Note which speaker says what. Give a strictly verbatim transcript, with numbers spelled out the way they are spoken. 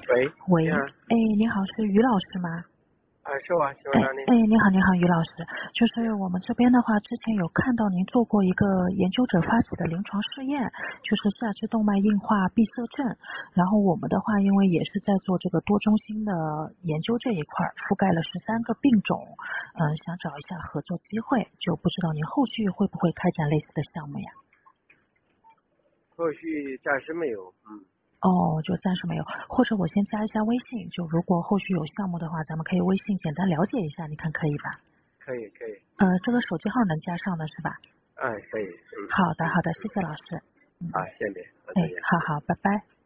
Speaker 1: 喂，
Speaker 2: 喂，
Speaker 1: 你好。
Speaker 2: 哎，你好，是于老师吗？
Speaker 1: 啊，是我，是我
Speaker 2: 哎
Speaker 1: 哪里？
Speaker 2: 哎，你好，你好，于老师，就是
Speaker 1: 你好。
Speaker 2: 我们这边的话，之前有看到您做过一个研究者发起的临床试验，就是下肢动脉硬化闭塞症。然后我们的话，因为也是在做这个多中心的研究这一块，覆盖了十三个病种，嗯、呃，想找一下合作机会，就不知道您后续会不会开展类似的项目呀？
Speaker 1: 后续暂时没有，嗯。
Speaker 2: 哦，就暂时没有，或者我先加一下微信，就如果后续有项目的话，咱们可以微信简单了解一下，你看可以吧？
Speaker 1: 可以，可以，
Speaker 2: 呃，
Speaker 1: 嗯。
Speaker 2: 这个手机号能加上的是吧？
Speaker 1: 哎，可以，嗯。
Speaker 2: 好的，
Speaker 1: 嗯
Speaker 2: 好的，谢谢老师。嗯，
Speaker 1: 好，谢谢，好，
Speaker 2: 哎，
Speaker 1: 再见。
Speaker 2: 好好，拜拜。